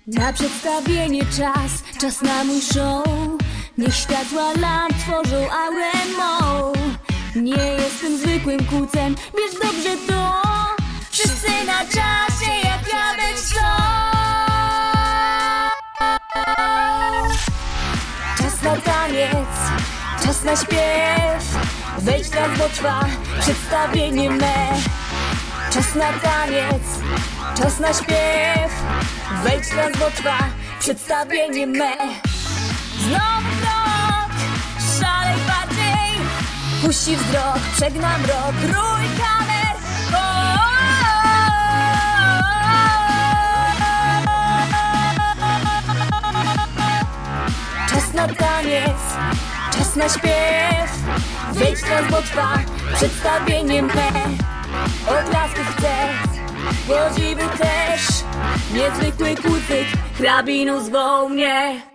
Na przedstawienie czas na mój show. Niech światła lamp tworzą aurę mą. Nie jestem zwykłym kucem, wiesz dobrze to. Wszyscy na czasie, jak ja być chcą. Czas na taniec, czas na śpiew. Wejdź teraz, bo trwa przedstawienie me. Czas na taniec, czas na śpiew. Wejdź teraz, bo trwa przedstawienie me. Znowu krok, szalej bardziej. Puści wzrok, przegnam rok, rój kamer. Czas na taniec, czas na śpiew. Wejdź teraz, bo trwa przedstawienie me. Oklasków chcę, podziwu też. Niezwykły kucyk, hrabinu zwoł mnie.